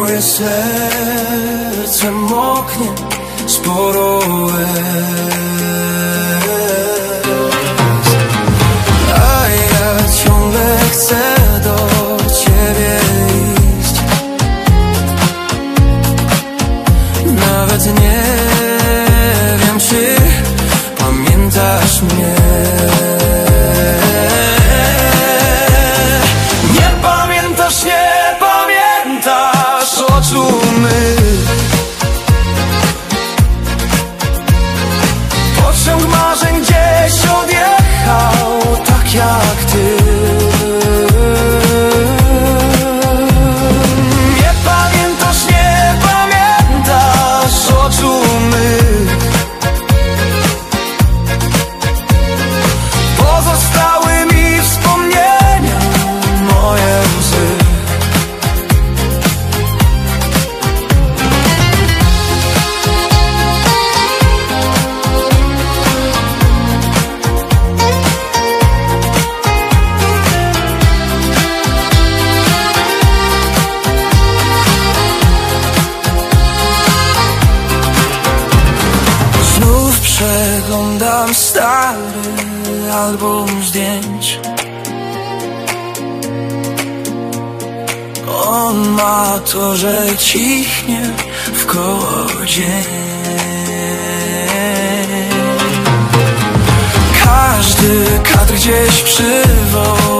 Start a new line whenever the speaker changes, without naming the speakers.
Moje serce moknie sporo łez, a ja ciągle chcę do ciebie iść. Nawet nie wiem, czy pamiętasz mnie. Nie pamiętasz oczu mych. Pociąg marzeń gdzieś odjechał, tak jak ty. Nie pamiętasz oczu mych. Pozostały mi wspomnienia, moje łzy. Przeglądam stary album zdjęć. On ma to, że cichnie wkoło dzień. Każdy kadr gdzieś przywoła